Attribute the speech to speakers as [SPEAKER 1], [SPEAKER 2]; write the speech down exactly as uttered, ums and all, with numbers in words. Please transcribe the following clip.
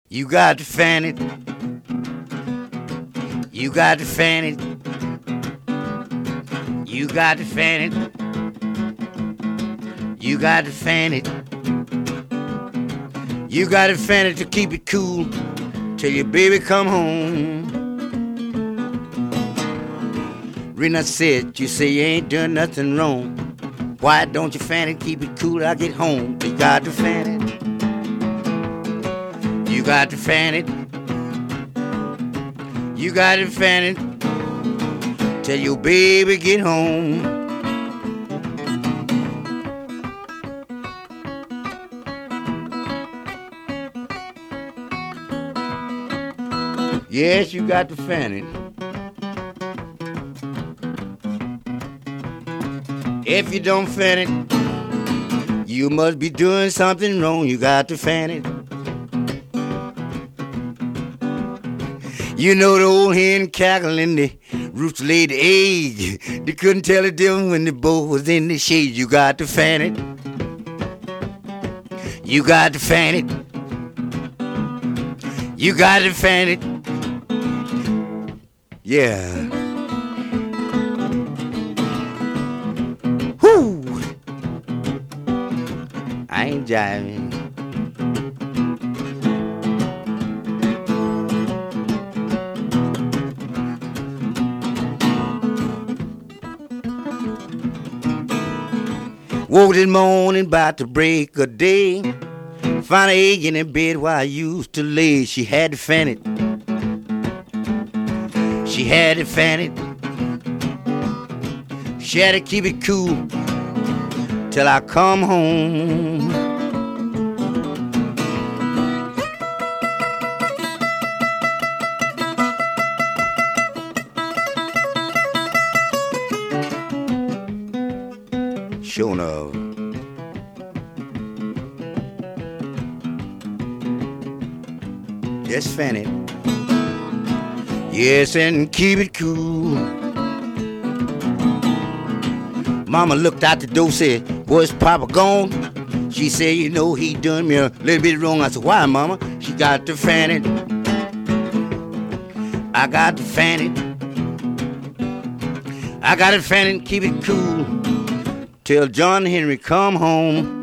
[SPEAKER 1] You got to fan it. You got to fan it. You got to fan it. You got to fan it. You got to fan it to keep it cool till your baby come home. Rena said, you say you ain't done nothing wrong. Why don't you fan it, keep it cool till I get home? You got to fan it. You got to fan it. You got to fan it till your baby get home. Yes, you got to fan it. If you don't fan it, you must be doing something wrong. You got to fan it. You know the old hen cackling, the rooster laid the egg. They couldn't tell the difference when the both was in the shade. You got to fan it. You got to fan it. You got to fan it. Yeah. Whoo! I ain't jiving. Woke this morning about to break a day. Found an egg in the bed where I used to lay. She had to fan it. She had to fan it. She had to keep it cool till I come home. Sure enough. Just fan it. Yes, and keep it cool. Mama looked out the door, said, "Was Papa gone?" She said, "You know, he done me a little bit wrong." I said, "Why, Mama?" She got to fan it. I got to fan it. I got to fan it and keep it cool till John Henry come home.